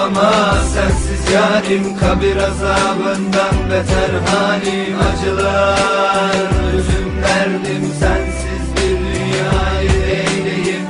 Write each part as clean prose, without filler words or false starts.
olamaz sensiz yarim, kabir azabından beter halim, acılar üzüm derdim, sensiz bir dünyayı eyleyim.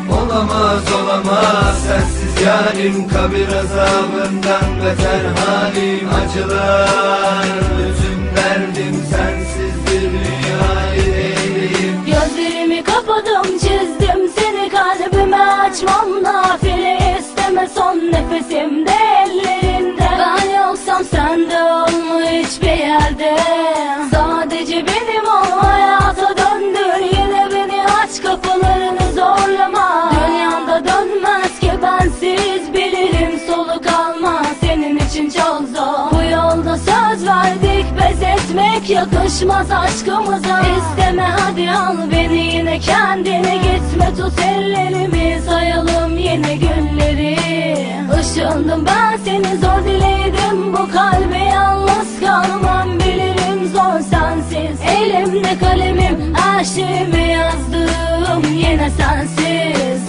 Olamaz sensiz yarim, kabir azabından beter halim, acılar üzüm derdim, sensiz bir dünyayı eyleyim. Gözlerimi kapadım, çizdim seni, kalbime açmam nafile, isteme son nefesimde ellerinde. Ben yoksam sen de olma hiçbir yerde, sadece benim ol, hayata döndür yine beni, aç kapılarını zorlama. Dünyanda dönmez ki bensiz, bilirim soluk alma, senin için çok zor. Bu yolda söz verdik, pes etmek yakışmaz aşkımıza. İsteme hadi al beni yine kendine, gitme tut ellerimi, sayalım yine günleri. Işındım ben seni, zor dileydim bu kalbe, yalnız kalmam bilirim zor sensiz. Elimde kalemim, her şeyimi yazdım yine sensiz.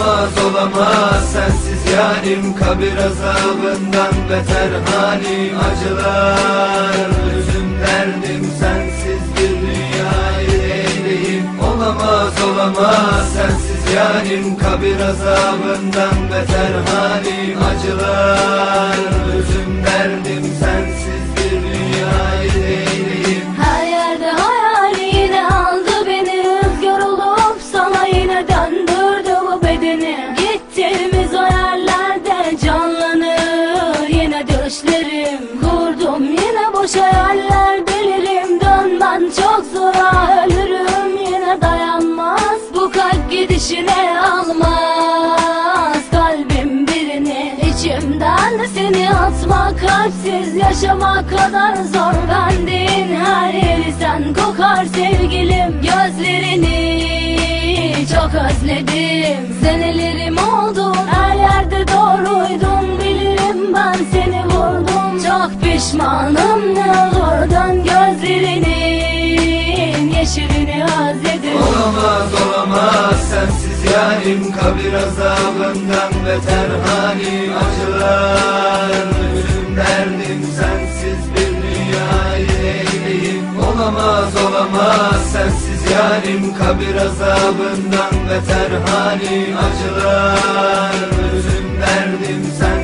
Olamaz sensiz yarim, kabir azabından beter halim, acılar üzüm derdim, sensiz bir dünyayı eyleyim. Olamaz sensiz yarim, kabir azabından beter halim, acılar üzüm derdim, sensiz bir dünyayı eyleyim. Her yerde hayali yine aldı beni, rüzgar olup sana yine döndürdü bu bedeni. Gittiğimiz o yerlerde canlanır yine düşlerim, kurdum yine boş hayaller, delirim dönmen çok zor, ölürüm yine dayanmaz. Bu kalp gidişine almaz kalbim birini, içimden de seni atmak, kalpsiz yaşamak kadar zor. Bendin her yeri sen kokar sevgilim, gözlerini çok özledim. Senelerim oldu, her yerde doğruydun, bilirim ben seni vurdum. Çok pişmanım, ne olur dön, gözlerinin yeşilini özledim. Olamaz sensiz yarim, kabir azabından beter halim, acılar üzüm derdim, sensiz bir dünyayı eyleyim. Olamaz sensiz yarim, kabir azabından beter halim, acılar üzüm derdim, sensiz